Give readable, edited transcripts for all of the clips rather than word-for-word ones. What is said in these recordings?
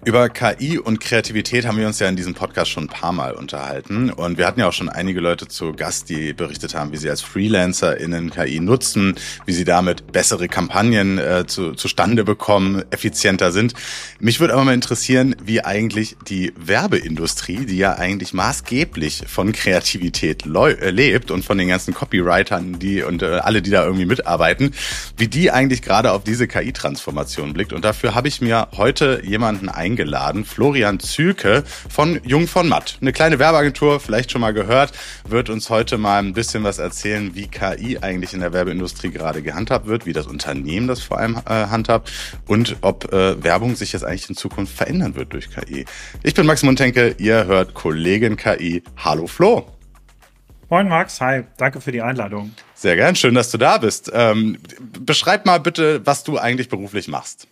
Über KI und Kreativität haben wir uns ja in diesem Podcast schon ein paar Mal unterhalten. Und wir hatten ja auch schon einige Leute zu Gast, die berichtet haben, wie sie als FreelancerInnen KI nutzen, wie sie damit bessere Kampagnen zustande bekommen, effizienter sind. Mich würde aber mal interessieren, wie eigentlich die Werbeindustrie, die ja eigentlich maßgeblich von Kreativität lebt und von den ganzen Copywritern und alle, die da irgendwie mitarbeiten, wie die eigentlich gerade auf diese KI-Transformation blickt. Und dafür habe ich mir heute jemanden eingeladen, Florian Zühlke von Jung von Matt. Eine kleine Werbeagentur, vielleicht schon mal gehört, wird uns heute mal ein bisschen was erzählen, wie KI eigentlich in der Werbeindustrie gerade gehandhabt wird, wie das Unternehmen das vor allem handhabt und ob Werbung sich jetzt eigentlich in Zukunft verändern wird durch KI. Ich bin Max Muntenke, ihr hört Kollegin KI. Hallo Flo. Moin Max, hi, danke für die Einladung. Sehr gern, schön, dass du da bist. Beschreib mal bitte, was du eigentlich beruflich machst.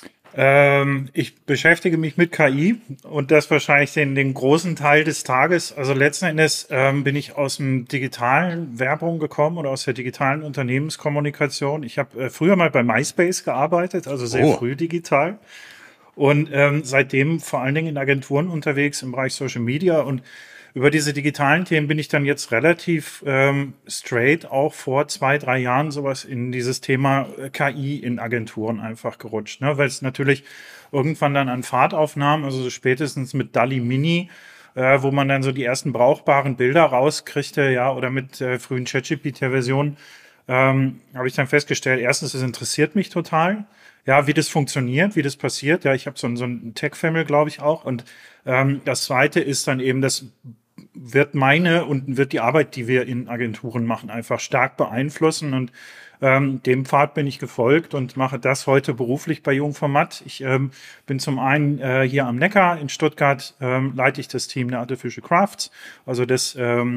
Ich beschäftige mich mit KI und das wahrscheinlich den großen Teil des Tages. Also letzten Endes bin ich aus dem digitalen Werbung gekommen oder aus der digitalen Unternehmenskommunikation. Ich habe früher mal bei MySpace gearbeitet, also sehr früh digital. Und seitdem vor allen Dingen in Agenturen unterwegs im Bereich Social Media. Und über diese digitalen Themen bin ich dann jetzt relativ straight auch vor 2-3 Jahren sowas in dieses Thema KI in Agenturen einfach gerutscht, ne? Weil es natürlich irgendwann dann an Fahrt aufnahm, also so spätestens mit DALL-E Mini, wo man dann so die ersten brauchbaren Bilder rauskriegte, ja, oder mit frühen ChatGPT-Versionen, habe ich dann festgestellt, erstens, es interessiert mich total, ja, wie das funktioniert, wie das passiert. Ja, ich habe so ein Tech-Family, glaube ich, auch. Und das Zweite ist dann eben, das wird die Arbeit, die wir in Agenturen machen, einfach stark beeinflussen. Und dem Pfad bin ich gefolgt und mache das heute beruflich bei Jung von Matt. Ich bin zum einen hier am Neckar in Stuttgart, leite ich das Team der Artificial Crafts, also das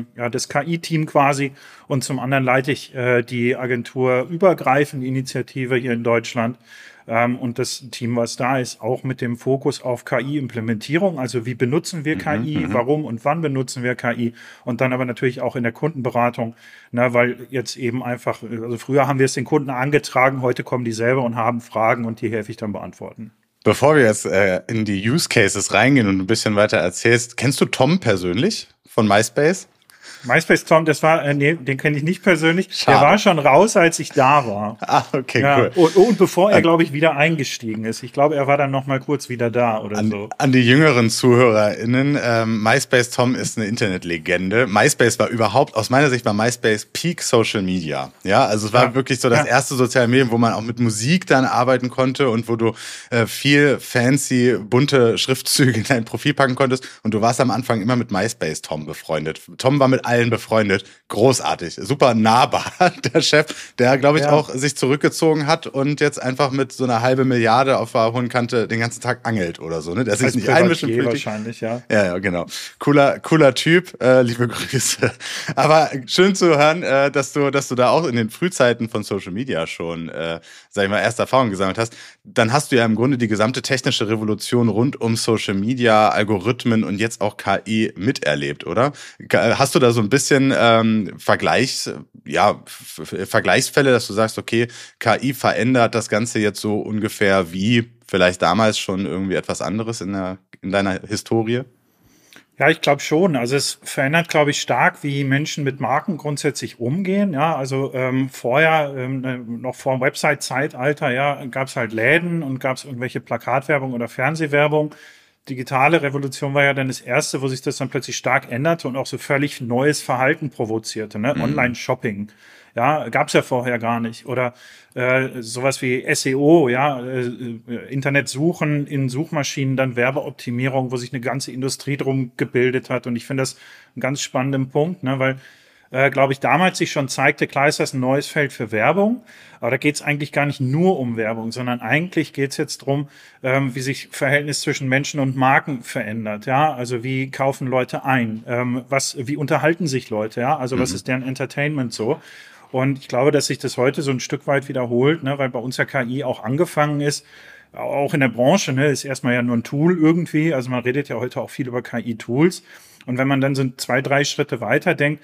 KI-Team quasi. Und zum anderen leite ich die agenturübergreifende Initiative hier in Deutschland. Und das Team, was da ist, auch mit dem Fokus auf KI-Implementierung. Also wie benutzen wir KI, warum und wann benutzen wir KI? Und dann aber natürlich auch in der Kundenberatung, weil jetzt eben einfach, also früher haben wir es den Kunden angetragen, heute kommen die selber und haben Fragen und die helfe ich dann beantworten. Bevor wir jetzt in die Use Cases reingehen und ein bisschen weiter erzählst, kennst du Tom persönlich von MySpace? MySpace Tom, das war, den kenne ich nicht persönlich. Schade. Der war schon raus, als ich da war. Ah, okay, ja, cool. Und bevor er, glaube ich, wieder eingestiegen ist. Ich glaube, er war dann noch mal kurz wieder da oder so. An die jüngeren ZuhörerInnen, MySpace Tom ist eine Internetlegende. MySpace war überhaupt, aus meiner Sicht war MySpace Peak Social Media. Ja, also es war wirklich so das erste soziale Medium, wo man auch mit Musik dann arbeiten konnte und wo du viel fancy, bunte Schriftzüge in dein Profil packen konntest. Und du warst am Anfang immer mit MySpace Tom befreundet. Tom war mit allen befreundet. Großartig. Super nahbar. Der Chef, der, glaube ich, auch sich zurückgezogen hat und jetzt einfach mit so einer 500 Milliarden auf der hohen Kante den ganzen Tag angelt oder so, ne? Der sich nicht einmischen fühlt. Wahrscheinlich, ja. Ja, genau. Cooler Typ. Liebe Grüße. Aber schön zu hören, dass du da auch in den Frühzeiten von Social Media schon, sag ich mal, erste Erfahrungen gesammelt hast. Dann hast du ja im Grunde die gesamte technische Revolution rund um Social Media, Algorithmen und jetzt auch KI miterlebt, oder? Hast du da so ein bisschen Vergleichsfälle, dass du sagst, okay, KI verändert das Ganze jetzt so ungefähr wie vielleicht damals schon irgendwie etwas anderes in deiner Historie? Ja, ich glaube schon. Also es verändert, glaube ich, stark, wie Menschen mit Marken grundsätzlich umgehen. Ja, also vorher, noch vor dem Website-Zeitalter, ja, gab es halt Läden und gab es irgendwelche Plakatwerbung oder Fernsehwerbung. Digitale Revolution war ja dann das erste, wo sich das dann plötzlich stark änderte und auch so völlig neues Verhalten provozierte, ne? Online-Shopping. Ja, gab's ja vorher gar nicht. Oder sowas wie SEO, ja, Internetsuchen in Suchmaschinen, dann Werbeoptimierung, wo sich eine ganze Industrie drum gebildet hat. Und ich finde das einen ganz spannenden Punkt, ne, weil glaube ich, damals sich schon zeigte, klar ist das ein neues Feld für Werbung, aber da geht es eigentlich gar nicht nur um Werbung, sondern eigentlich geht es jetzt drum, wie sich Verhältnis zwischen Menschen und Marken verändert, ja, also wie kaufen Leute ein, wie unterhalten sich Leute, ja, also was ist deren Entertainment so? Und ich glaube, dass sich das heute so ein Stück weit wiederholt, ne, weil bei uns ja KI auch angefangen ist, auch in der Branche, ne, ist erstmal ja nur ein Tool irgendwie, also man redet ja heute auch viel über KI-Tools und wenn man dann so 2-3 Schritte weiter denkt,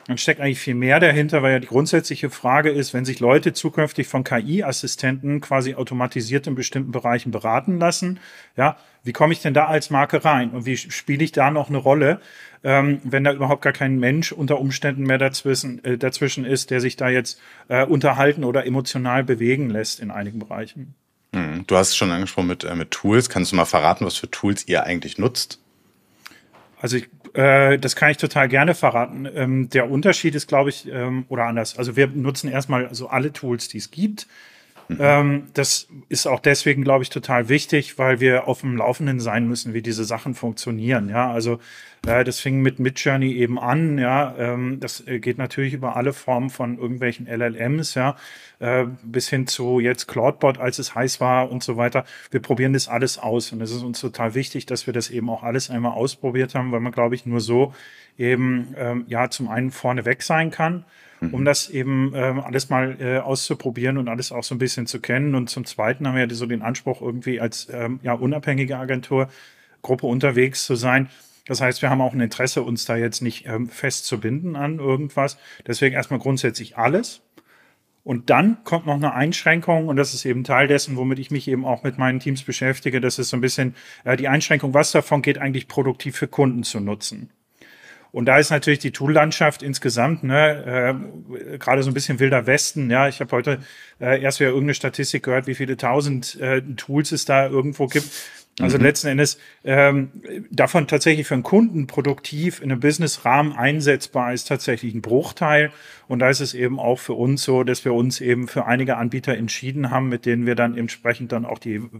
dann steckt eigentlich viel mehr dahinter, weil ja die grundsätzliche Frage ist, wenn sich Leute zukünftig von KI-Assistenten quasi automatisiert in bestimmten Bereichen beraten lassen, ja, wie komme ich denn da als Marke rein und wie spiele ich da noch eine Rolle, wenn da überhaupt gar kein Mensch unter Umständen mehr dazwischen ist, der sich da jetzt unterhalten oder emotional bewegen lässt in einigen Bereichen. Du hast es schon angesprochen mit Tools. Kannst du mal verraten, was für Tools ihr eigentlich nutzt? Also das kann ich total gerne verraten. Der Unterschied ist, glaube ich, oder anders. Also wir nutzen erstmal also alle Tools, die es gibt. Das ist auch deswegen, glaube ich, total wichtig, weil wir auf dem Laufenden sein müssen, wie diese Sachen funktionieren. Ja, also das fing mit Midjourney eben an. Ja, das geht natürlich über alle Formen von irgendwelchen LLMs, ja, bis hin zu jetzt Claudebot, als es heiß war und so weiter. Wir probieren das alles aus und es ist uns total wichtig, dass wir das eben auch alles einmal ausprobiert haben, weil man, glaube ich, nur so eben ja zum einen vorneweg sein kann, um das eben alles mal auszuprobieren und alles auch so ein bisschen zu kennen. Und zum Zweiten haben wir ja so den Anspruch, irgendwie als ja unabhängige Agenturgruppe unterwegs zu sein. Das heißt, wir haben auch ein Interesse, uns da jetzt nicht festzubinden an irgendwas. Deswegen erstmal grundsätzlich alles. Und dann kommt noch eine Einschränkung, und das ist eben Teil dessen, womit ich mich eben auch mit meinen Teams beschäftige. Das ist so ein bisschen die Einschränkung, was davon geht eigentlich produktiv für Kunden zu nutzen. Und da ist natürlich die Tool-Landschaft insgesamt, gerade so ein bisschen wilder Westen. Ja, ich habe heute erst wieder irgendeine Statistik gehört, wie viele tausend Tools es da irgendwo gibt. Also letzten Endes davon tatsächlich für einen Kunden produktiv in einem Business-Rahmen einsetzbar ist tatsächlich ein Bruchteil. Und da ist es eben auch für uns so, dass wir uns eben für einige Anbieter entschieden haben, mit denen wir dann entsprechend dann auch die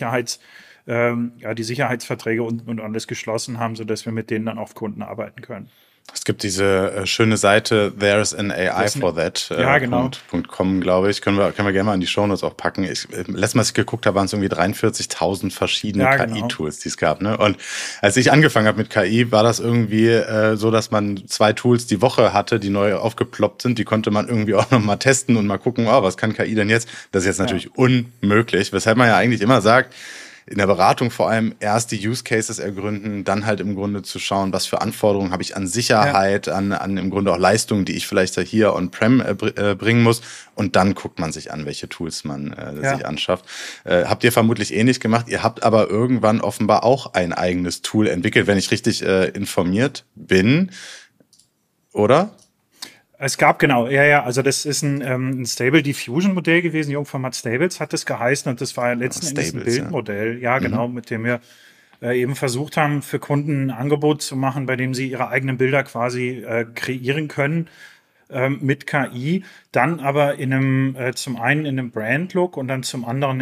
die Sicherheitsverträge und alles geschlossen haben, sodass wir mit denen dann auf Kunden arbeiten können. Es gibt diese schöne Seite There's an AI for that. Ja, genau. .com, glaube ich. Können wir gerne mal in die Shownotes auch packen. Letztes Mal, als ich geguckt habe, waren es irgendwie 43.000 verschiedene KI-Tools, die es gab. Ne? Und als ich angefangen habe mit KI, war das irgendwie so, dass man 2 Tools die Woche hatte, die neu aufgeploppt sind. Die konnte man irgendwie auch noch mal testen und mal gucken, was kann KI denn jetzt? Das ist jetzt natürlich unmöglich, weshalb man ja eigentlich immer sagt, in der Beratung vor allem erst die Use Cases ergründen, dann halt im Grunde zu schauen, was für Anforderungen habe ich an Sicherheit, an im Grunde auch Leistungen, die ich vielleicht hier on-prem bringen muss. Und dann guckt man sich an, welche Tools man sich anschafft. Habt ihr vermutlich ähnlich gemacht. Ihr habt aber irgendwann offenbar auch ein eigenes Tool entwickelt, wenn ich richtig informiert bin, oder? Es gab also das ist ein Stable Diffusion Modell gewesen. Jungformat Stables hat es geheißen und das war ja letzten Endes ein Bildmodell. Ja, genau, mit dem wir eben versucht haben, für Kunden ein Angebot zu machen, bei dem sie ihre eigenen Bilder quasi kreieren können mit KI. Dann aber zum einen in einem Brand-Look und dann zum anderen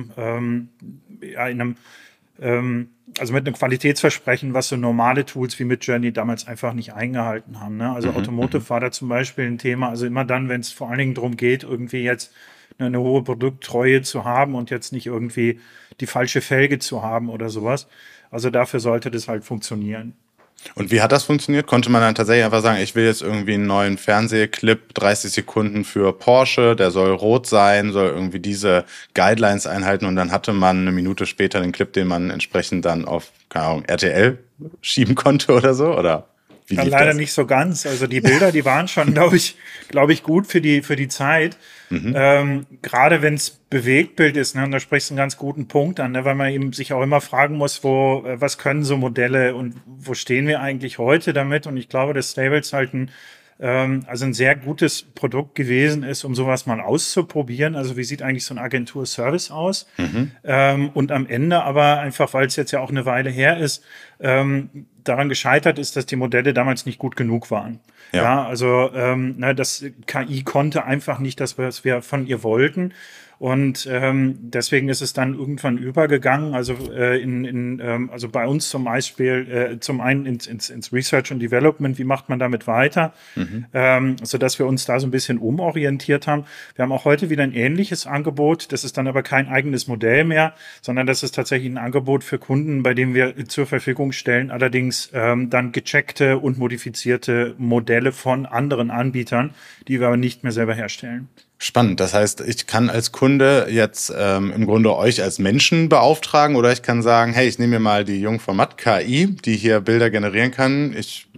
also mit einem Qualitätsversprechen, was so normale Tools wie Midjourney damals einfach nicht eingehalten haben. Ne? Also Automotive war da zum Beispiel ein Thema. Also immer dann, wenn es vor allen Dingen darum geht, irgendwie jetzt eine hohe Produkttreue zu haben und jetzt nicht irgendwie die falsche Felge zu haben oder sowas. Also dafür sollte das halt funktionieren. Und wie hat das funktioniert? Konnte man dann tatsächlich einfach sagen, ich will jetzt irgendwie einen neuen Fernsehclip, 30 Sekunden für Porsche, der soll rot sein, soll irgendwie diese Guidelines einhalten und dann hatte man eine Minute später den Clip, den man entsprechend dann auf, keine Ahnung, RTL schieben konnte oder so, oder? Wie lief leider das? Nicht so ganz. Also die Bilder, die waren schon, glaube ich, gut für die Zeit. Gerade wenn es Bewegtbild ist, ne, und da sprichst du einen ganz guten Punkt an, ne, weil man eben sich auch immer fragen muss, was können so Modelle und wo stehen wir eigentlich heute damit? Und ich glaube, dass Stables halt ein sehr gutes Produkt gewesen ist, um sowas mal auszuprobieren. Also wie sieht eigentlich so ein Agenturservice aus? Und am Ende aber einfach, weil es jetzt ja auch eine Weile her ist, daran gescheitert ist, dass die Modelle damals nicht gut genug waren. Ja, also das KI konnte einfach nicht das, was wir von ihr wollten. Und deswegen ist es dann irgendwann übergegangen, also also bei uns zum Beispiel zum einen ins Research und Development, wie macht man damit weiter, sodass wir uns da so ein bisschen umorientiert haben. Wir haben auch heute wieder ein ähnliches Angebot, das ist dann aber kein eigenes Modell mehr, sondern das ist tatsächlich ein Angebot für Kunden, bei dem wir zur Verfügung stellen, allerdings dann gecheckte und modifizierte Modelle von anderen Anbietern, die wir aber nicht mehr selber herstellen. Spannend. Das heißt, ich kann als Kunde jetzt im Grunde euch als Menschen beauftragen oder ich kann sagen, hey, ich nehme mir mal die Jungformat KI, die hier Bilder generieren kann. Ich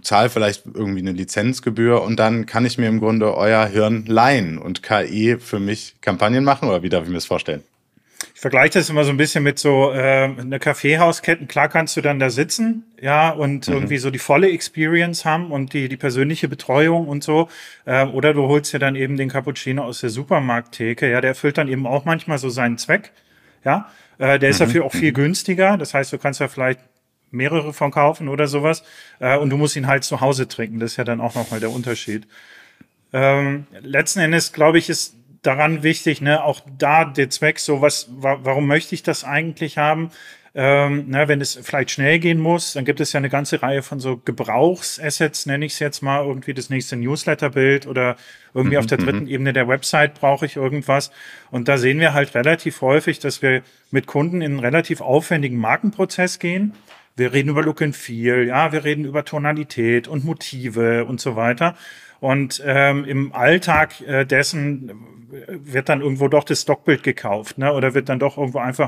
zahle vielleicht irgendwie eine Lizenzgebühr und dann kann ich mir im Grunde euer Hirn leihen und KI für mich Kampagnen machen, oder wie darf ich mir das vorstellen? Ich vergleiche das immer so ein bisschen mit so eine Kaffeehauskette. Klar kannst du dann da sitzen, ja, und irgendwie so die volle Experience haben und die persönliche Betreuung und so. Oder du holst dir dann eben den Cappuccino aus der Supermarkttheke. Ja, der erfüllt dann eben auch manchmal so seinen Zweck. Ja, der ist dafür auch viel günstiger. Das heißt, du kannst ja vielleicht mehrere von kaufen oder sowas. Und du musst ihn halt zu Hause trinken. Das ist ja dann auch nochmal der Unterschied. Letzten Endes, glaube ich, ist daran wichtig, ne, auch da der Zweck, so warum möchte ich das eigentlich haben? Wenn es vielleicht schnell gehen muss, dann gibt es ja eine ganze Reihe von so Gebrauchsassets, nenne ich es jetzt mal, irgendwie das nächste Newsletterbild oder irgendwie auf der dritten Ebene der Website brauche ich irgendwas. Und da sehen wir halt relativ häufig, dass wir mit Kunden in einen relativ aufwendigen Markenprozess gehen. Wir reden über Look and Feel, ja, wir reden über Tonalität und Motive und so weiter. Und im Alltag dessen wird dann irgendwo doch das Stockbild gekauft, ne? Oder wird dann doch irgendwo einfach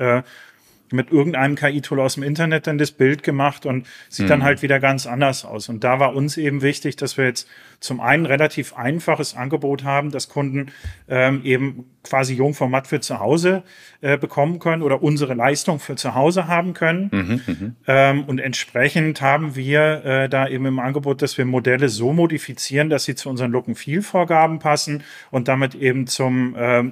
mit irgendeinem KI-Tool aus dem Internet dann das Bild gemacht und sieht dann halt wieder ganz anders aus. Und da war uns eben wichtig, dass wir jetzt zum einen relativ einfaches Angebot haben, dass Kunden eben quasi Jungformat für zu Hause bekommen können oder unsere Leistung für zu Hause haben können. Und entsprechend haben wir da eben im Angebot, dass wir Modelle so modifizieren, dass sie zu unseren Look-and-Feel-Vorgaben passen und damit eben zum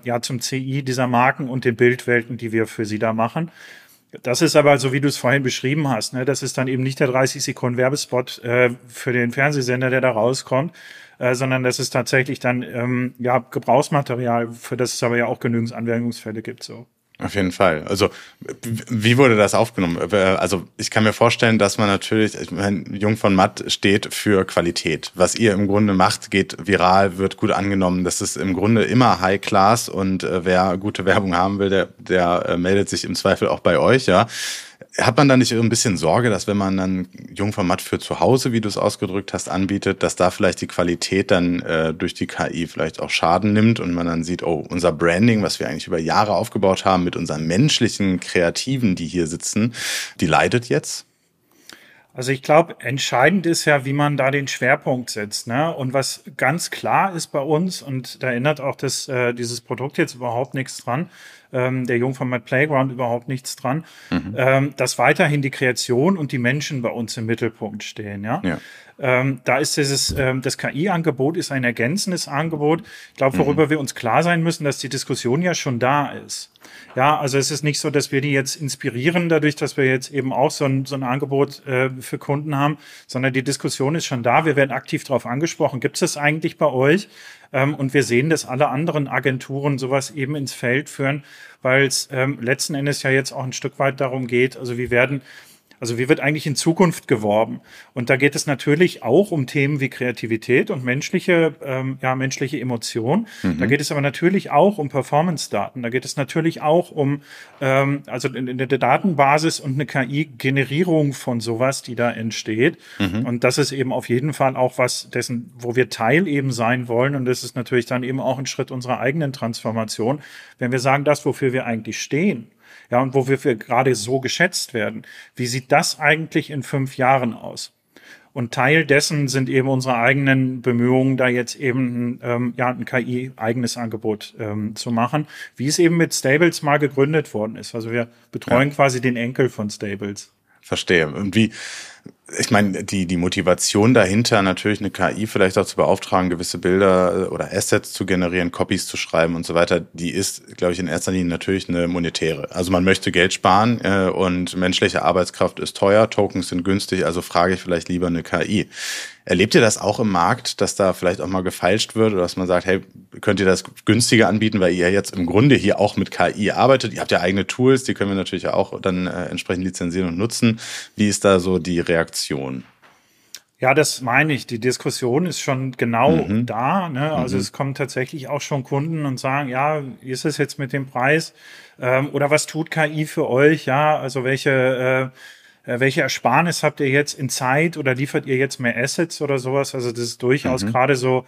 CI dieser Marken und den Bildwelten, die wir für sie da machen. Das ist aber, so wie du es vorhin beschrieben hast, ne, das ist dann eben nicht der 30-Sekunden-Werbespot für den Fernsehsender, der da rauskommt, sondern das ist tatsächlich dann Gebrauchsmaterial, für das es aber ja auch genügend Anwendungsfälle gibt. So. Auf jeden Fall. Also wie wurde das aufgenommen? Also ich kann mir vorstellen, dass man natürlich, ich meine, Jung von Matt steht für Qualität. Was ihr im Grunde macht, geht viral, wird gut angenommen. Das ist im Grunde immer High Class und wer gute Werbung haben will, der meldet sich im Zweifel auch bei euch, ja. Hat man da nicht ein bisschen Sorge, dass wenn man dann Jungformat für zu Hause, wie du es ausgedrückt hast, anbietet, dass da vielleicht die Qualität dann durch die KI vielleicht auch Schaden nimmt und man dann sieht, oh, unser Branding, was wir eigentlich über Jahre aufgebaut haben mit unseren menschlichen Kreativen, die hier sitzen, die leidet jetzt? Also ich glaube, entscheidend ist ja, wie man da den Schwerpunkt setzt, ne? Und was ganz klar ist bei uns, und da ändert auch dieses Produkt jetzt überhaupt nichts dran, der Jungformat Playground überhaupt nichts dran, dass weiterhin die Kreation und die Menschen bei uns im Mittelpunkt stehen, ja. Da ist das KI-Angebot ist ein ergänzendes Angebot. Ich glaube, worüber wir uns klar sein müssen, dass die Diskussion ja schon da ist. Ja, also es ist nicht so, dass wir die jetzt inspirieren, dadurch, dass wir jetzt eben auch so ein Angebot für Kunden haben, sondern die Diskussion ist schon da. Wir werden aktiv darauf angesprochen. Gibt es das eigentlich bei euch? Und wir sehen, dass alle anderen Agenturen sowas eben ins Feld führen, weil es letzten Endes ja jetzt auch ein Stück weit darum geht, wie wird eigentlich in Zukunft geworben? Und da geht es natürlich auch um Themen wie Kreativität und menschliche Emotion. Da geht es aber natürlich auch um Performance-Daten. Da geht es natürlich auch um eine Datenbasis und eine KI-Generierung von sowas, die da entsteht. Und das ist eben auf jeden Fall auch was dessen, wo wir Teil eben sein wollen. Und das ist natürlich dann eben auch ein Schritt unserer eigenen Transformation. Wenn wir sagen, das, wofür wir eigentlich stehen, ja, und wofür wir gerade so geschätzt werden. Wie sieht das eigentlich in 5 Jahren aus? Und Teil dessen sind eben unsere eigenen Bemühungen, da jetzt eben ein KI-eigenes Angebot zu machen, wie es eben mit Stables mal gegründet worden ist. Also wir betreuen quasi den Enkel von Stables. Verstehe. Und ich meine, die Motivation dahinter, natürlich eine KI vielleicht auch zu beauftragen, gewisse Bilder oder Assets zu generieren, Copies zu schreiben und so weiter, die ist, glaube ich, in erster Linie natürlich eine monetäre. Also man möchte Geld sparen und menschliche Arbeitskraft ist teuer, Tokens sind günstig, also frage ich vielleicht lieber eine KI. Erlebt ihr das auch im Markt, dass da vielleicht auch mal gefeilscht wird oder dass man sagt, hey, könnt ihr das günstiger anbieten, weil ihr jetzt im Grunde hier auch mit KI arbeitet? Ihr habt ja eigene Tools, die können wir natürlich auch dann entsprechend lizenzieren und nutzen. Wie ist da so die Reaktion? Ja, das meine ich. Die Diskussion ist schon genau da. Ne? Also es kommen tatsächlich auch schon Kunden und sagen, ja, wie ist es jetzt mit dem Preis? Oder was tut KI für euch? Ja, also welche Ersparnis habt ihr jetzt in Zeit oder liefert ihr jetzt mehr Assets oder sowas? Also das ist durchaus gerade so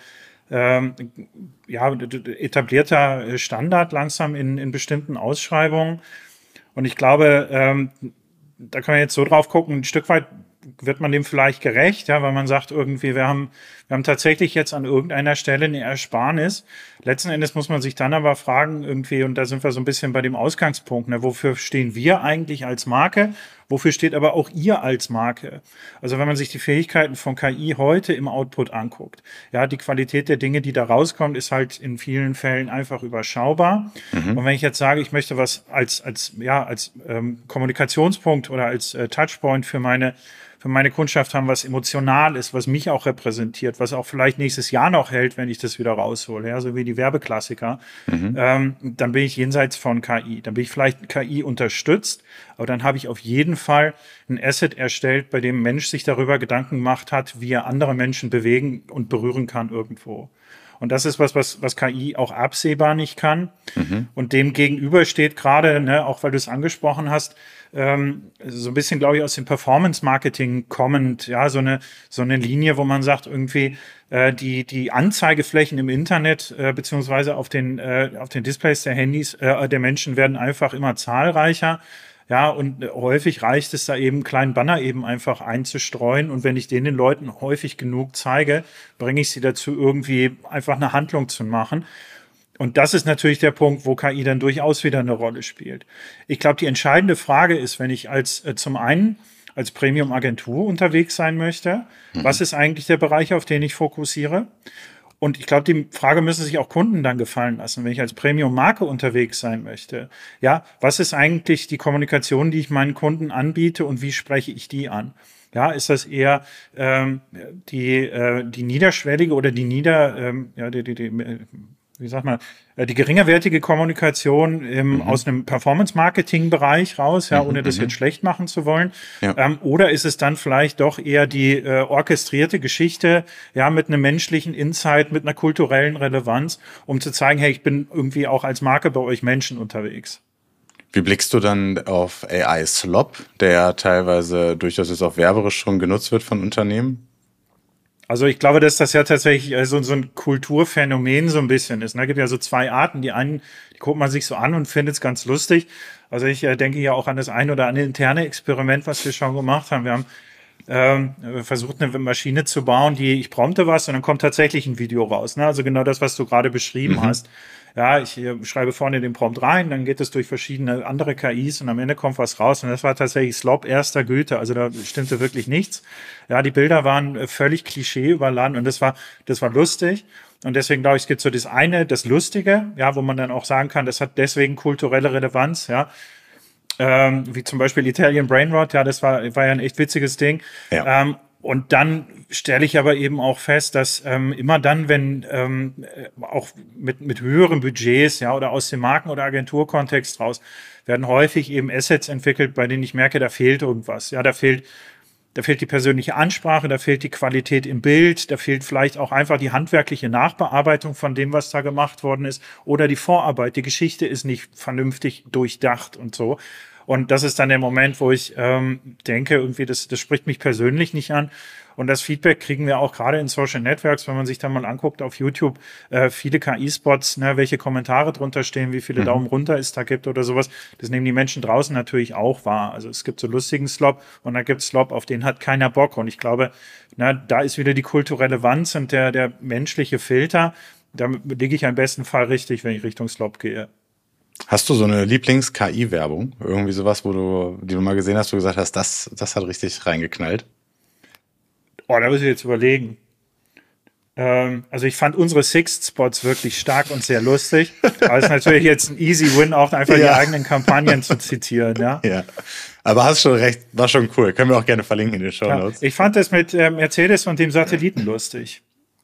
etablierter Standard langsam in bestimmten Ausschreibungen. Und ich glaube, da kann man jetzt so drauf gucken, ein Stück weit wird man dem vielleicht gerecht, ja, weil man sagt irgendwie, wir haben tatsächlich jetzt an irgendeiner Stelle eine Ersparnis. Letzten Endes muss man sich dann aber fragen irgendwie, und da sind wir so ein bisschen bei dem Ausgangspunkt, ne, wofür stehen wir eigentlich als Marke? Wofür steht aber auch ihr als Marke? Also wenn man sich die Fähigkeiten von KI heute im Output anguckt, ja, die Qualität der Dinge, die da rauskommt, ist halt in vielen Fällen einfach überschaubar. Und wenn ich jetzt sage, ich möchte was als Kommunikationspunkt oder als Touchpoint für meine Kundschaft haben, was emotional ist, was mich auch repräsentiert, was auch vielleicht nächstes Jahr noch hält, wenn ich das wieder raushole, ja, so wie die Werbeklassiker, dann bin ich jenseits von KI. Dann bin ich vielleicht KI unterstützt, aber dann habe ich auf jeden Fall ein Asset erstellt, bei dem ein Mensch sich darüber Gedanken gemacht hat, wie er andere Menschen bewegen und berühren kann irgendwo. Und das ist was KI auch absehbar nicht kann. Und dem gegenüber steht gerade, ne, auch weil du es angesprochen hast, so ein bisschen, glaube ich, aus dem Performance-Marketing kommend, ja, so eine Linie, wo man sagt, irgendwie, die Anzeigeflächen im Internet, beziehungsweise auf den Displays der Handys, der Menschen werden einfach immer zahlreicher. Ja, und häufig reicht es da eben, einen kleinen Banner eben einfach einzustreuen. Und wenn ich den Leuten häufig genug zeige, bringe ich sie dazu, irgendwie einfach eine Handlung zu machen. Und das ist natürlich der Punkt, wo KI dann durchaus wieder eine Rolle spielt. Ich glaube, die entscheidende Frage ist, wenn ich zum einen als Premium-Agentur unterwegs sein möchte, was ist eigentlich der Bereich, auf den ich fokussiere? Und ich glaube, die Frage müssen sich auch Kunden dann gefallen lassen, wenn ich als Premium-Marke unterwegs sein möchte. Ja, was ist eigentlich die Kommunikation, die ich meinen Kunden anbiete und wie spreche ich die an? Ja, ist das eher die niederschwellige oder die geringerwertige Kommunikation aus einem Performance-Marketing-Bereich raus, ja, ohne das jetzt schlecht machen zu wollen? Ja. Oder ist es dann vielleicht doch eher die orchestrierte Geschichte, ja, mit einem menschlichen Insight, mit einer kulturellen Relevanz, um zu zeigen, hey, ich bin irgendwie auch als Marke bei euch Menschen unterwegs? Wie blickst du dann auf AI-Slop, der teilweise durchaus jetzt auch werberisch schon genutzt wird von Unternehmen? Also ich glaube, dass das ja tatsächlich so ein Kulturphänomen so ein bisschen ist. Da gibt ja so zwei Arten. Die einen, die guckt man sich so an und findet es ganz lustig. Also ich denke ja auch an das ein oder andere interne Experiment, was wir schon gemacht haben. Wir haben versucht, eine Maschine zu bauen, ich prompte was und dann kommt tatsächlich ein Video raus. Ne? Also genau das, was du gerade beschrieben hast. Ja, ich schreibe vorne den Prompt rein, dann geht es durch verschiedene andere KIs und am Ende kommt was raus. Und das war tatsächlich Slop erster Güte. Also da stimmte wirklich nichts. Ja, die Bilder waren völlig Klischee überladen und das war lustig. Und deswegen glaube ich, es gibt so das Lustige, ja, wo man dann auch sagen kann, das hat deswegen kulturelle Relevanz, ja. Wie zum Beispiel Italian Brainrot, ja, das war ja ein echt witziges Ding. Ja. Und dann stelle ich aber eben auch fest, dass immer dann, wenn auch mit höheren Budgets, ja, oder aus dem Marken- oder Agenturkontext raus, werden häufig eben Assets entwickelt, bei denen ich merke, da fehlt irgendwas. Ja, da fehlt die persönliche Ansprache, da fehlt die Qualität im Bild, da fehlt vielleicht auch einfach die handwerkliche Nachbearbeitung von dem, was da gemacht worden ist, oder die Vorarbeit. Die Geschichte ist nicht vernünftig durchdacht und so. Und das ist dann der Moment, wo ich denke, irgendwie, das spricht mich persönlich nicht an. Und das Feedback kriegen wir auch gerade in Social Networks, wenn man sich da mal anguckt auf YouTube, viele KI-Spots, ne, welche Kommentare drunter stehen, wie viele Daumen runter es da gibt oder sowas. Das nehmen die Menschen draußen natürlich auch wahr. Also es gibt so lustigen Slop und dann gibt es Slop, auf den hat keiner Bock. Und ich glaube, da ist wieder die kulturelle Relevanz und der menschliche Filter. Da liege ich im besten Fall richtig, wenn ich Richtung Slop gehe. Hast du so eine Lieblings-KI-Werbung? Irgendwie sowas, die du mal gesehen hast, wo du gesagt hast, das hat richtig reingeknallt? Oh, da muss ich jetzt überlegen. Also ich fand unsere Sixt-Spots wirklich stark und sehr lustig. Aber es ist natürlich jetzt ein easy win, auch einfach die eigenen Kampagnen zu zitieren, ja. Ja. Aber hast schon recht, war schon cool. Können wir auch gerne verlinken in den Shownotes. Ja, ich fand das mit Mercedes und dem Satelliten lustig.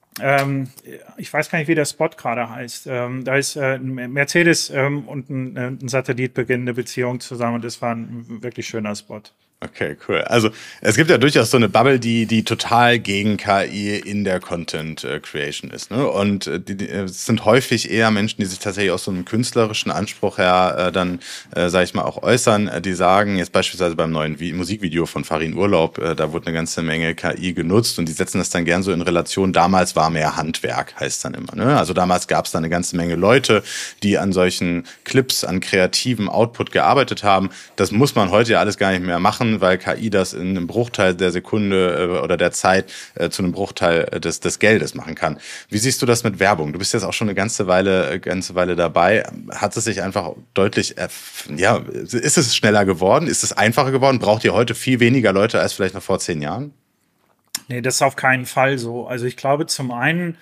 Ich weiß gar nicht, wie der Spot gerade heißt. Da ist Mercedes und ein Satellit beginnen eine Beziehung zusammen und das war ein wirklich schöner Spot. Okay, cool. Also es gibt ja durchaus so eine Bubble, die total gegen KI in der Content Creation ist, ne? Und es sind häufig eher Menschen, die sich tatsächlich aus so einem künstlerischen Anspruch her dann, sage ich mal, auch äußern. Die sagen jetzt beispielsweise beim neuen Musikvideo von Farin Urlaub, da wurde eine ganze Menge KI genutzt und die setzen das dann gern so in Relation. Damals war mehr Handwerk, heißt dann immer, ne? Also damals gab es da eine ganze Menge Leute, die an solchen Clips, an kreativen Output gearbeitet haben. Das muss man heute ja alles gar nicht mehr machen. nutzen, weil KI das in einem Bruchteil der Sekunde oder der Zeit zu einem Bruchteil des Geldes machen kann. Wie siehst du das mit Werbung? Du bist jetzt auch schon eine ganze Weile dabei. Hat es sich einfach deutlich, ist es schneller geworden? Ist es einfacher geworden? Braucht ihr heute viel weniger Leute als vielleicht noch vor 10 Jahren? Nee, das ist auf keinen Fall so. Also ich glaube zum einen,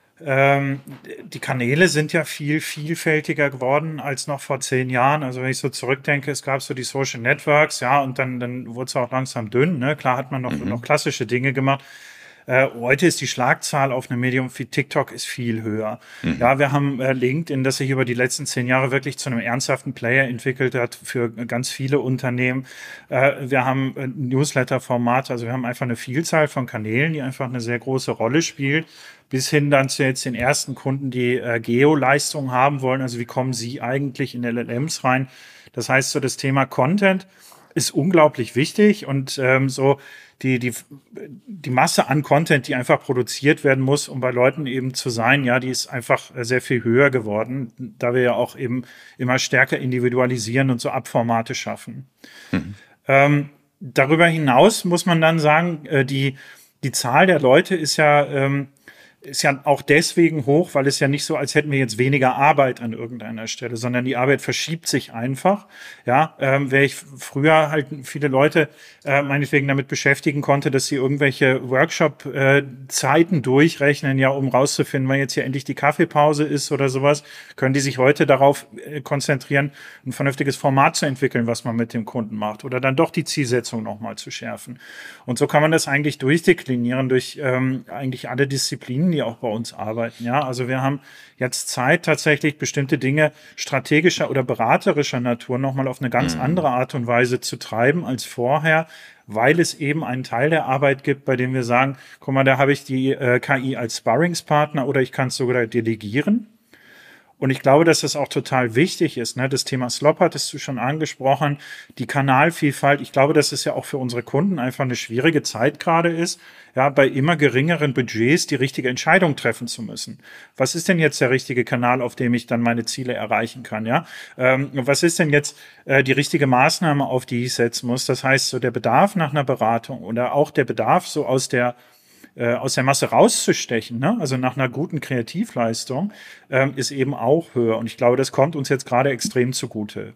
die Kanäle sind ja viel vielfältiger geworden als noch vor 10 Jahren. Also wenn ich so zurückdenke, es gab so die Social Networks, ja, und dann wurde es auch langsam dünn. Ne? Klar hat man noch klassische Dinge gemacht. Heute ist die Schlagzahl auf einem Medium wie TikTok ist viel höher. Ja, wir haben LinkedIn, das sich über die letzten 10 Jahre wirklich zu einem ernsthaften Player entwickelt hat für ganz viele Unternehmen. Wir haben Newsletter-Formate, also wir haben einfach eine Vielzahl von Kanälen, die einfach eine sehr große Rolle spielt, bis hin dann zu jetzt den ersten Kunden, die Geo-Leistung haben wollen. Also wie kommen sie eigentlich in LLMs rein? Das heißt, so das Thema Content ist unglaublich wichtig und so die Masse an Content, die einfach produziert werden muss, um bei Leuten eben zu sein, ja, die ist einfach sehr viel höher geworden, da wir ja auch eben immer stärker individualisieren und so Abformate schaffen. Darüber hinaus muss man dann sagen, die Zahl der Leute ist ja auch deswegen hoch, weil es ja nicht so, als hätten wir jetzt weniger Arbeit an irgendeiner Stelle, sondern die Arbeit verschiebt sich einfach. Ja, wäre ich früher halt viele Leute meinetwegen damit beschäftigen konnte, dass sie irgendwelche Workshop-Zeiten durchrechnen, ja, um rauszufinden, wann jetzt hier endlich die Kaffeepause ist oder sowas, können die sich heute darauf konzentrieren, ein vernünftiges Format zu entwickeln, was man mit dem Kunden macht oder dann doch die Zielsetzung nochmal zu schärfen. Und so kann man das eigentlich durchdeklinieren durch eigentlich alle Disziplinen, die auch bei uns arbeiten. Ja, also wir haben jetzt Zeit, tatsächlich bestimmte Dinge strategischer oder beraterischer Natur nochmal auf eine ganz andere Art und Weise zu treiben als vorher, weil es eben einen Teil der Arbeit gibt, bei dem wir sagen, guck mal, da habe ich die KI als Sparringspartner oder ich kann es sogar delegieren. Und ich glaube, dass das auch total wichtig ist. Ne? Das Thema Slop hattest du schon angesprochen, die Kanalvielfalt. Ich glaube, dass es ja auch für unsere Kunden einfach eine schwierige Zeit gerade ist, ja, bei immer geringeren Budgets die richtige Entscheidung treffen zu müssen. Was ist denn jetzt der richtige Kanal, auf dem ich dann meine Ziele erreichen kann? Ja, was ist denn jetzt die richtige Maßnahme, auf die ich setzen muss? Das heißt, so der Bedarf nach einer Beratung oder auch der Bedarf so aus der Masse rauszustechen, ne? Also nach einer guten Kreativleistung, ist eben auch höher. Und ich glaube, das kommt uns jetzt gerade extrem zugute.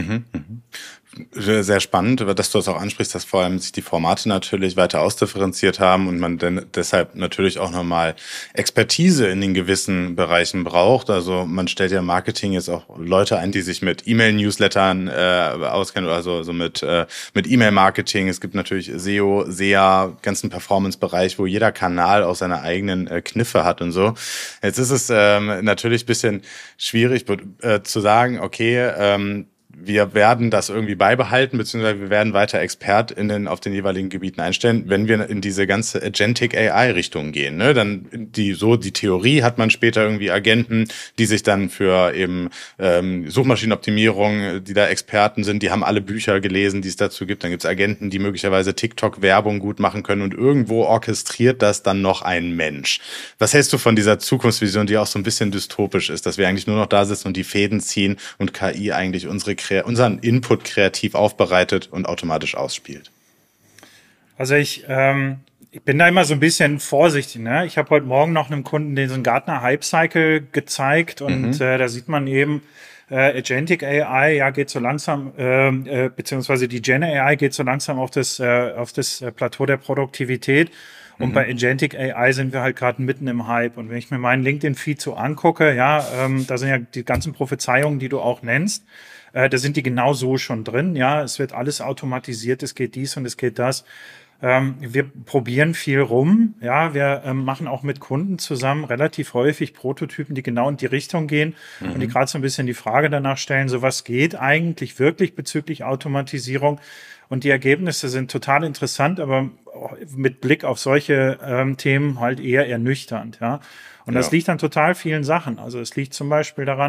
Sehr spannend, dass du das auch ansprichst, dass vor allem sich die Formate natürlich weiter ausdifferenziert haben und man dann deshalb natürlich auch nochmal Expertise in den gewissen Bereichen braucht. Also man stellt ja im Marketing jetzt auch Leute ein, die sich mit E-Mail-Newslettern auskennen, also so mit E-Mail-Marketing. Es gibt natürlich SEO, SEA, ganzen Performance-Bereich, wo jeder Kanal auch seine eigenen Kniffe hat und so. Jetzt ist es natürlich ein bisschen schwierig zu sagen, okay, wir werden das irgendwie beibehalten, beziehungsweise wir werden weiter ExpertInnen auf den jeweiligen Gebieten einstellen, wenn wir in diese ganze Agentic AI-Richtung gehen. Ne? Dann die Theorie hat man später irgendwie Agenten, die sich dann für eben Suchmaschinenoptimierung, die da Experten sind, die haben alle Bücher gelesen, die es dazu gibt. Dann gibt es Agenten, die möglicherweise TikTok-Werbung gut machen können und irgendwo orchestriert das dann noch ein Mensch. Was hältst du von dieser Zukunftsvision, die auch so ein bisschen dystopisch ist, dass wir eigentlich nur noch da sitzen und die Fäden ziehen und KI eigentlich unseren Input kreativ aufbereitet und automatisch ausspielt? Also ich bin da immer so ein bisschen vorsichtig. Ne? Ich habe heute Morgen noch einem Kunden den so einen Gartner Hype Cycle gezeigt und da sieht man eben, Agentic AI ja geht so langsam, beziehungsweise die Gen AI geht so langsam auf das Plateau der Produktivität. Und bei Agentic AI sind wir halt gerade mitten im Hype. Und wenn ich mir meinen LinkedIn-Feed so angucke, ja, da sind ja die ganzen Prophezeiungen, die du auch nennst, da sind die genau so schon drin. Ja, es wird alles automatisiert, es geht dies und es geht das. Wir probieren viel rum. Ja, wir machen auch mit Kunden zusammen relativ häufig Prototypen, die genau in die Richtung gehen und die gerade so ein bisschen die Frage danach stellen, so was geht eigentlich wirklich bezüglich Automatisierung? Und die Ergebnisse sind total interessant, aber mit Blick auf solche Themen halt eher ernüchternd. Ja. Und das liegt an total vielen Sachen. Also es liegt zum Beispiel daran,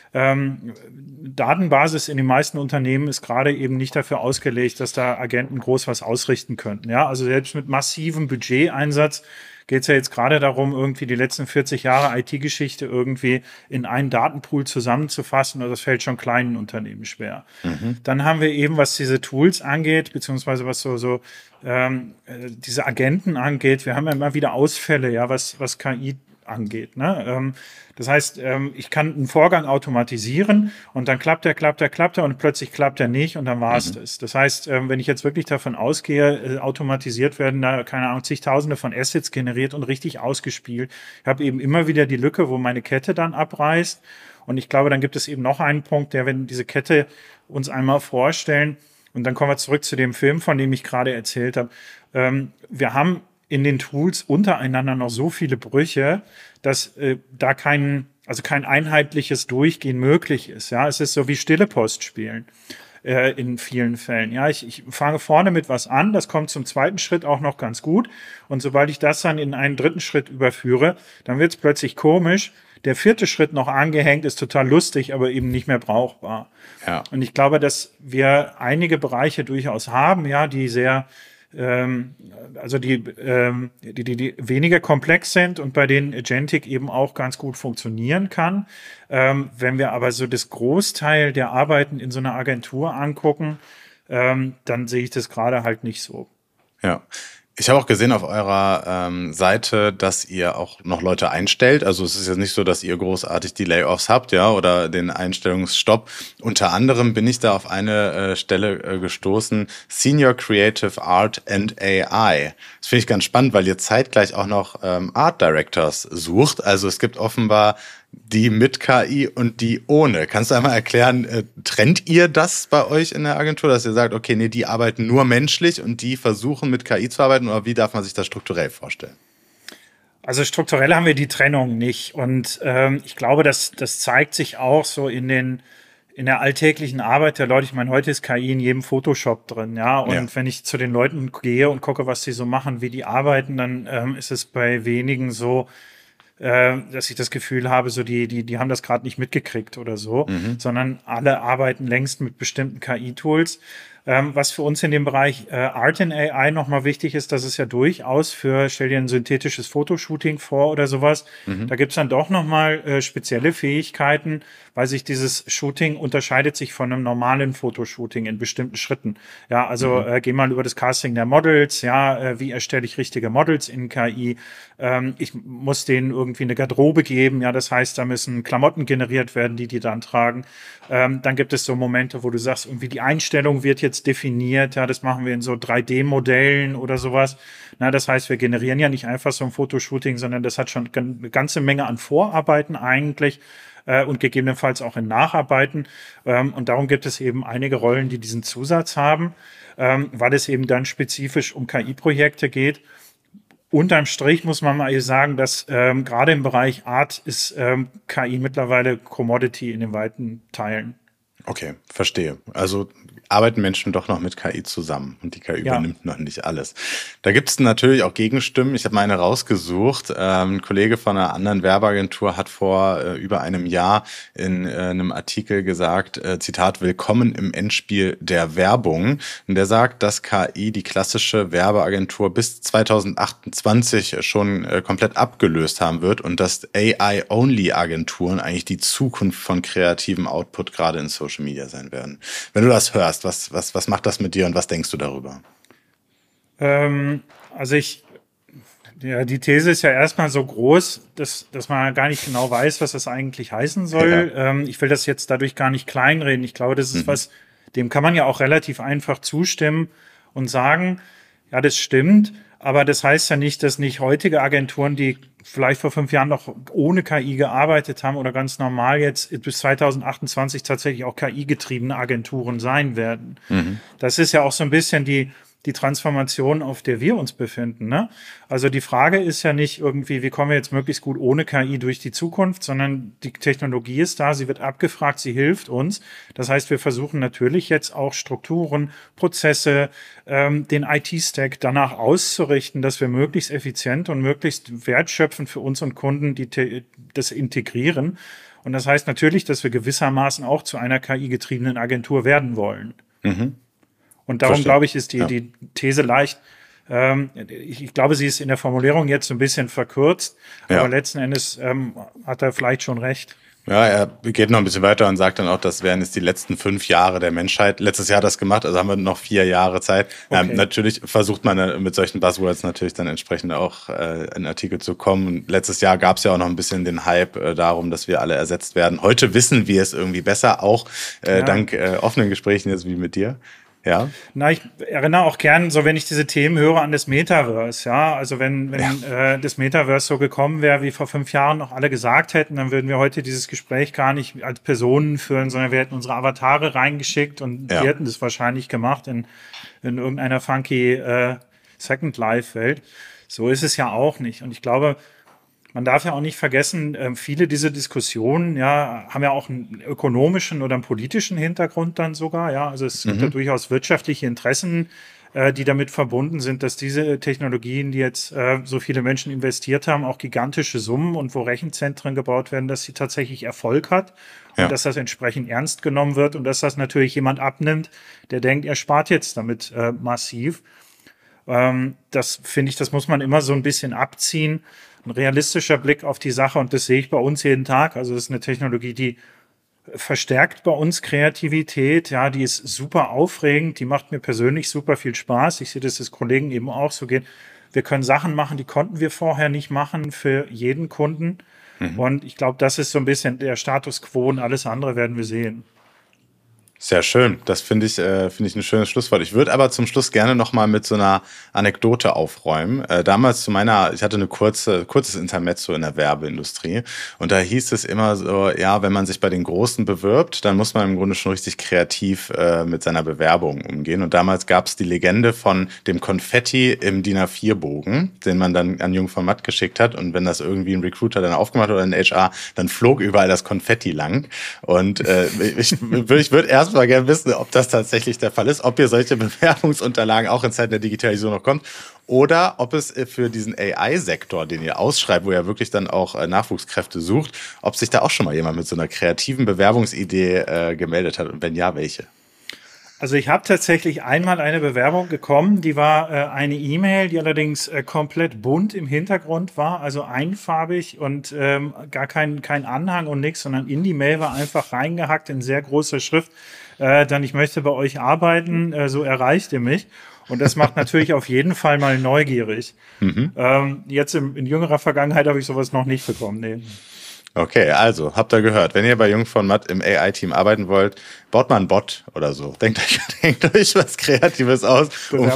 Datenbasis in den meisten Unternehmen ist gerade eben nicht dafür ausgelegt, dass da Agenten groß was ausrichten könnten. Ja, also selbst mit massivem Budgeteinsatz geht es ja jetzt gerade darum, irgendwie die letzten 40 Jahre IT-Geschichte irgendwie in einen Datenpool zusammenzufassen. Also das fällt schon kleinen Unternehmen schwer. Dann haben wir eben, was diese Tools angeht, beziehungsweise was diese Agenten angeht, wir haben ja immer wieder Ausfälle, ja, was KI angeht. Ne? Das heißt, ich kann einen Vorgang automatisieren und dann klappt er und plötzlich klappt er nicht und dann war es das. Das heißt, wenn ich jetzt wirklich davon ausgehe, automatisiert werden da, keine Ahnung, zigtausende von Assets generiert und richtig ausgespielt. Ich habe eben immer wieder die Lücke, wo meine Kette dann abreißt. Und ich glaube, dann gibt es eben noch einen Punkt, der, wenn diese Kette uns einmal vorstellen, und dann kommen wir zurück zu dem Film, von dem ich gerade erzählt habe. Wir haben in den Tools untereinander noch so viele Brüche, dass da kein einheitliches Durchgehen möglich ist. Ja, es ist so wie stille Post spielen in vielen Fällen. Ja, ich fange vorne mit was an, das kommt zum zweiten Schritt auch noch ganz gut. Und sobald ich das dann in einen dritten Schritt überführe, dann wird es plötzlich komisch. Der vierte Schritt noch angehängt ist total lustig, aber eben nicht mehr brauchbar. Ja. Und ich glaube, dass wir einige Bereiche durchaus haben, ja, die sehr die weniger komplex sind und bei denen Agentic eben auch ganz gut funktionieren kann. Wenn wir aber so das Großteil der Arbeiten in so einer Agentur angucken, dann sehe ich das gerade halt nicht so. Ja. Ich habe auch gesehen auf eurer Seite, dass ihr auch noch Leute einstellt. Also es ist jetzt nicht so, dass ihr großartig die Layoffs habt, ja, oder den Einstellungsstopp. Unter anderem bin ich da auf eine Stelle gestoßen, Senior Creative Art and AI. Das finde ich ganz spannend, weil ihr zeitgleich auch noch Art Directors sucht. Also es gibt offenbar die mit KI und die ohne. Kannst du einmal erklären, trennt ihr das bei euch in der Agentur, dass ihr sagt, okay, nee, die arbeiten nur menschlich und die versuchen mit KI zu arbeiten, oder wie darf man sich das strukturell vorstellen? Also strukturell haben wir die Trennung nicht und ich glaube, das zeigt sich auch so in der alltäglichen Arbeit der Leute. Ich meine, heute ist KI in jedem Photoshop drin, ja. Und wenn ich zu den Leuten gehe und gucke, was sie so machen, wie die arbeiten, dann ist es bei wenigen so, dass ich das Gefühl habe, so die haben das gerade nicht mitgekriegt oder so, sondern alle arbeiten längst mit bestimmten KI-Tools. Was für uns in dem Bereich Art in AI nochmal wichtig ist, dass es ja durchaus stell dir ein synthetisches Fotoshooting vor oder sowas, da gibt's dann doch nochmal spezielle Fähigkeiten, weil sich dieses Shooting unterscheidet sich von einem normalen Fotoshooting in bestimmten Schritten. Ja, also geh mal über das Casting der Models, ja, wie erstelle ich richtige Models in KI? Ich muss denen irgendwie eine Garderobe geben, ja, das heißt, da müssen Klamotten generiert werden, die dann tragen. Dann gibt es so Momente, wo du sagst, irgendwie die Einstellung wird jetzt definiert, ja, das machen wir in so 3D-Modellen oder sowas. Na, das heißt, wir generieren ja nicht einfach so ein Fotoshooting, sondern das hat schon eine ganze Menge an Vorarbeiten eigentlich und gegebenenfalls auch in Nacharbeiten. Und darum gibt es eben einige Rollen, die diesen Zusatz haben, weil es eben dann spezifisch um KI-Projekte geht. Unterm Strich muss man mal sagen, dass gerade im Bereich Art ist KI mittlerweile Commodity in den weiten Teilen. Okay, verstehe. Also arbeiten Menschen doch noch mit KI zusammen und die KI übernimmt noch nicht alles. Da gibt es natürlich auch Gegenstimmen. Ich habe mal eine rausgesucht. Ein Kollege von einer anderen Werbeagentur hat vor über einem Jahr in einem Artikel gesagt, Zitat, willkommen im Endspiel der Werbung. Und der sagt, dass KI die klassische Werbeagentur bis 2028 schon komplett abgelöst haben wird und dass AI-Only-Agenturen eigentlich die Zukunft von kreativem Output gerade in Social Media sein werden. Wenn du das hörst, was macht das mit dir und was denkst du darüber? Die These ist ja erstmal so groß, dass man gar nicht genau weiß, was das eigentlich heißen soll. Ja. Ich will das jetzt dadurch gar nicht kleinreden. Ich glaube, das ist was, dem kann man ja auch relativ einfach zustimmen und sagen, ja, das stimmt. Aber das heißt ja nicht, dass nicht heutige Agenturen, die vielleicht vor 5 Jahren noch ohne KI gearbeitet haben oder ganz normal jetzt bis 2028 tatsächlich auch KI-getriebene Agenturen sein werden. Das ist ja auch so ein bisschen die Transformation, auf der wir uns befinden. Ne? Also die Frage ist ja nicht irgendwie, wie kommen wir jetzt möglichst gut ohne KI durch die Zukunft, sondern die Technologie ist da, sie wird abgefragt, sie hilft uns. Das heißt, wir versuchen natürlich jetzt auch Strukturen, Prozesse, den IT-Stack danach auszurichten, dass wir möglichst effizient und möglichst wertschöpfend für uns und Kunden das integrieren. Und das heißt natürlich, dass wir gewissermaßen auch zu einer KI-getriebenen Agentur werden wollen. Und darum, glaube ich, ist die These leicht. Ich glaube, sie ist in der Formulierung jetzt so ein bisschen verkürzt, aber letzten Endes hat er vielleicht schon recht. Ja, er geht noch ein bisschen weiter und sagt dann auch, das wären jetzt die letzten 5 Jahre der Menschheit. Letztes Jahr hat das gemacht, also haben wir noch 4 Jahre Zeit. Okay. Natürlich versucht man mit solchen Buzzwords natürlich dann entsprechend auch in Artikel zu kommen. Und letztes Jahr gab es ja auch noch ein bisschen den Hype darum, dass wir alle ersetzt werden. Heute wissen wir es irgendwie besser, auch dank offenen Gesprächen jetzt wie mit dir. Ja. Na, ich erinnere auch gern, so wenn ich diese Themen höre, an das Metaverse. Ja, also wenn das Metaverse so gekommen wäre, wie vor 5 Jahren noch alle gesagt hätten, dann würden wir heute dieses Gespräch gar nicht als Personen führen, sondern wir hätten unsere Avatare reingeschickt und die hätten das wahrscheinlich gemacht in irgendeiner funky Second Life-Welt. So ist es ja auch nicht. Und ich glaube, man darf ja auch nicht vergessen, viele dieser Diskussionen haben ja auch einen ökonomischen oder einen politischen Hintergrund dann sogar. Ja, also es gibt ja durchaus wirtschaftliche Interessen, die damit verbunden sind, dass diese Technologien, die jetzt so viele Menschen investiert haben, auch gigantische Summen und wo Rechenzentren gebaut werden, dass sie tatsächlich Erfolg hat und dass das entsprechend ernst genommen wird und dass das natürlich jemand abnimmt, der denkt, er spart jetzt damit massiv. Das finde ich, das muss man immer so ein bisschen abziehen. Ein realistischer Blick auf die Sache, und das sehe ich bei uns jeden Tag. Also das ist eine Technologie, die verstärkt bei uns Kreativität. Ja, die ist super aufregend. Die macht mir persönlich super viel Spaß. Ich sehe, dass es Kollegen eben auch so geht. Wir können Sachen machen, die konnten wir vorher nicht machen für jeden Kunden. Und ich glaube, das ist so ein bisschen der Status quo und alles andere werden wir sehen. Sehr schön. Das finde ich ein schönes Schlusswort. Ich würde aber zum Schluss gerne noch mal mit so einer Anekdote aufräumen. Damals ich hatte eine kurzes Intermezzo in der Werbeindustrie und da hieß es immer so, ja, wenn man sich bei den Großen bewirbt, dann muss man im Grunde schon richtig kreativ mit seiner Bewerbung umgehen. Und damals gab es die Legende von dem Konfetti im DIN A4-Bogen, den man dann an Jung von Matt geschickt hat. Und wenn das irgendwie ein Recruiter dann aufgemacht hat oder ein HR, dann flog überall das Konfetti lang. Und ich würde erst mal gerne wissen, ob das tatsächlich der Fall ist, ob ihr solche Bewerbungsunterlagen auch in Zeiten der Digitalisierung noch kommt oder ob es für diesen AI-Sektor, den ihr ausschreibt, wo ihr wirklich dann auch Nachwuchskräfte sucht, ob sich da auch schon mal jemand mit so einer kreativen Bewerbungsidee gemeldet hat und wenn ja, welche? Also ich habe tatsächlich einmal eine Bewerbung bekommen, die war eine E-Mail, die allerdings komplett bunt im Hintergrund war, also einfarbig und gar kein Anhang und nichts, sondern in die Mail war einfach reingehackt in sehr großer Schrift, dann ich möchte bei euch arbeiten, so erreicht ihr mich. Und das macht natürlich auf jeden Fall mal neugierig. Jetzt in jüngerer Vergangenheit habe ich sowas noch nicht bekommen. Nee. Okay, also, habt ihr gehört, wenn ihr bei Jung von Matt im AI-Team arbeiten wollt, baut mal einen Bot oder so. Denkt euch was Kreatives aus, um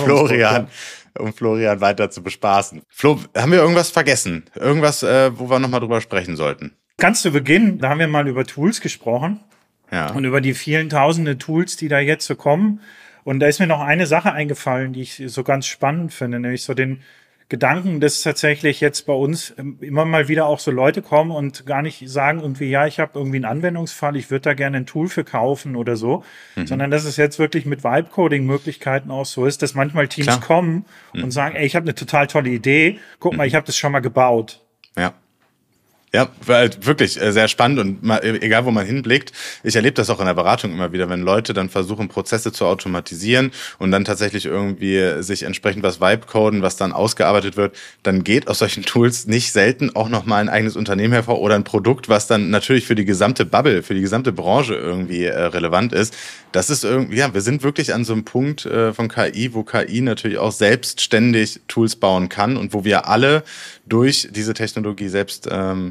Florian weiter zu bespaßen. Flo, haben wir irgendwas vergessen? Irgendwas, wo wir nochmal drüber sprechen sollten? Ganz zu Beginn, da haben wir mal über Tools gesprochen. Ja. Und über die vielen tausende Tools, die da jetzt so kommen. Und da ist mir noch eine Sache eingefallen, die ich so ganz spannend finde, nämlich so den Gedanken, dass tatsächlich jetzt bei uns immer mal wieder auch so Leute kommen und gar nicht sagen irgendwie, ja, ich habe irgendwie einen Anwendungsfall, ich würde da gerne ein Tool für kaufen oder so, sondern dass es jetzt wirklich mit Vibe-Coding-Möglichkeiten auch so ist, dass manchmal Teams kommen und sagen, ey, ich habe eine total tolle Idee, guck mal, ich habe das schon mal gebaut. Ja. Ja, wirklich sehr spannend und egal, wo man hinblickt, ich erlebe das auch in der Beratung immer wieder, wenn Leute dann versuchen, Prozesse zu automatisieren und dann tatsächlich irgendwie sich entsprechend was Vibe-coden, was dann ausgearbeitet wird, dann geht aus solchen Tools nicht selten auch nochmal ein eigenes Unternehmen hervor oder ein Produkt, was dann natürlich für die gesamte Bubble, für die gesamte Branche irgendwie relevant ist. Das ist irgendwie, ja, wir sind wirklich an so einem Punkt von KI, wo KI natürlich auch selbstständig Tools bauen kann und wo wir alle durch diese Technologie selbst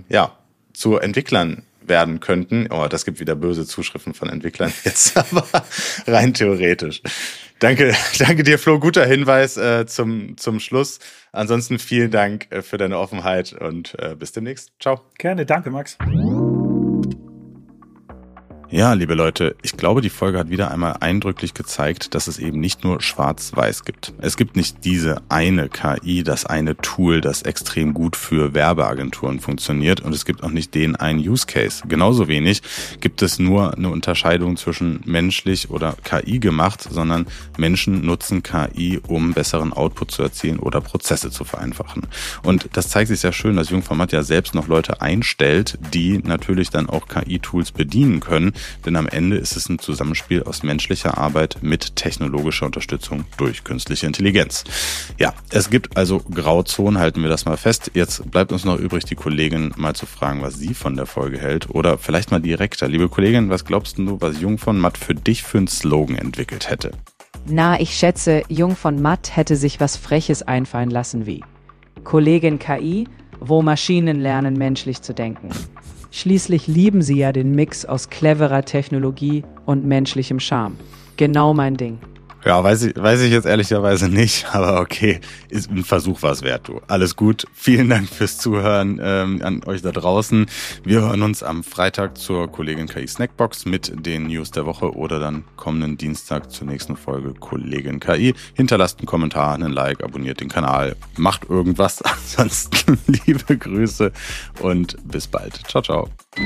zu Entwicklern werden könnten. Oh, das gibt wieder böse Zuschriften von Entwicklern jetzt, aber rein theoretisch. Danke dir, Flo. Guter Hinweis zum Schluss. Ansonsten vielen Dank für deine Offenheit und bis demnächst. Ciao. Gerne, danke, Max. Ja, liebe Leute, ich glaube, die Folge hat wieder einmal eindrücklich gezeigt, dass es eben nicht nur schwarz-weiß gibt. Es gibt nicht diese eine KI, das eine Tool, das extrem gut für Werbeagenturen funktioniert, und es gibt auch nicht den einen Use Case. Genauso wenig gibt es nur eine Unterscheidung zwischen menschlich oder KI gemacht, sondern Menschen nutzen KI, um besseren Output zu erzielen oder Prozesse zu vereinfachen. Und das zeigt sich sehr schön, dass Jungformat ja selbst noch Leute einstellt, die natürlich dann auch KI-Tools bedienen können. Denn am Ende ist es ein Zusammenspiel aus menschlicher Arbeit mit technologischer Unterstützung durch künstliche Intelligenz. Ja, es gibt also Grauzonen, halten wir das mal fest. Jetzt bleibt uns noch übrig, die Kollegin mal zu fragen, was sie von der Folge hält. Oder vielleicht mal direkter. Liebe Kollegin, was glaubst du, was Jung von Matt für dich für einen Slogan entwickelt hätte? Na, ich schätze, Jung von Matt hätte sich was Freches einfallen lassen wie Kollegin KI, wo Maschinen lernen, menschlich zu denken. Schließlich lieben sie ja den Mix aus cleverer Technologie und menschlichem Charme. Genau mein Ding. Ja, weiß ich jetzt ehrlicherweise nicht, aber okay, ist ein Versuch was wert, du. Alles gut, vielen Dank fürs Zuhören an euch da draußen. Wir hören uns am Freitag zur Kollegin KI Snackbox mit den News der Woche oder dann kommenden Dienstag zur nächsten Folge Kollegin KI. Hinterlasst einen Kommentar, einen Like, abonniert den Kanal, macht irgendwas. Ansonsten liebe Grüße und bis bald. Ciao, ciao.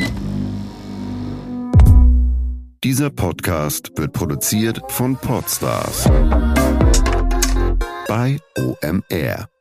Dieser Podcast wird produziert von Podstars bei OMR.